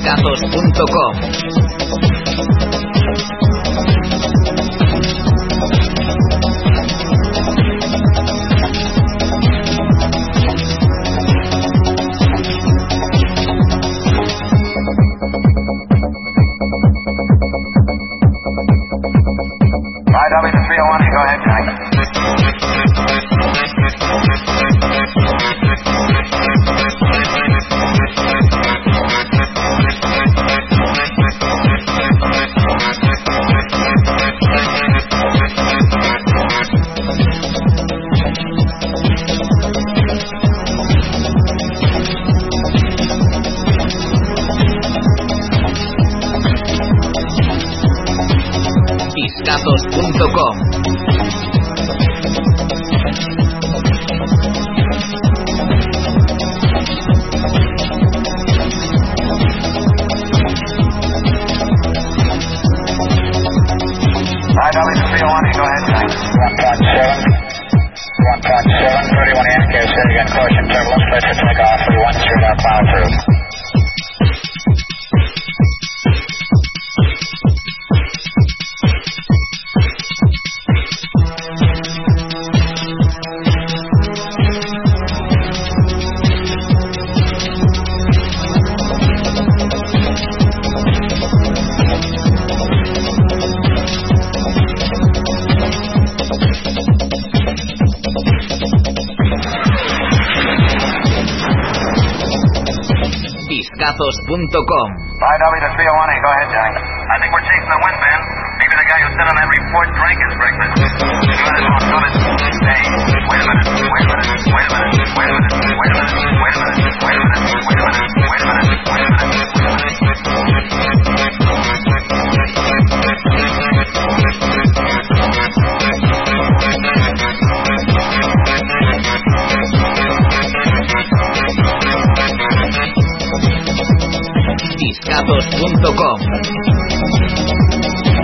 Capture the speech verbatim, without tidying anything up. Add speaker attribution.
Speaker 1: Discazos punto com. Discazos punto com. Discazos punto com.
Speaker 2: five W to three oh one A, go ahead, Johnny. I think we're chasing the wind, man. Maybe the guy who said on that report drank his breakfast. Good, oh, good. Hey, wait a minute, wait a minute, wait a minute, wait a minute, wait a minute, wait a minute, wait a minute, wait a minute, wait a minute, wait a minute, wait a minute.
Speaker 1: Discazos punto com.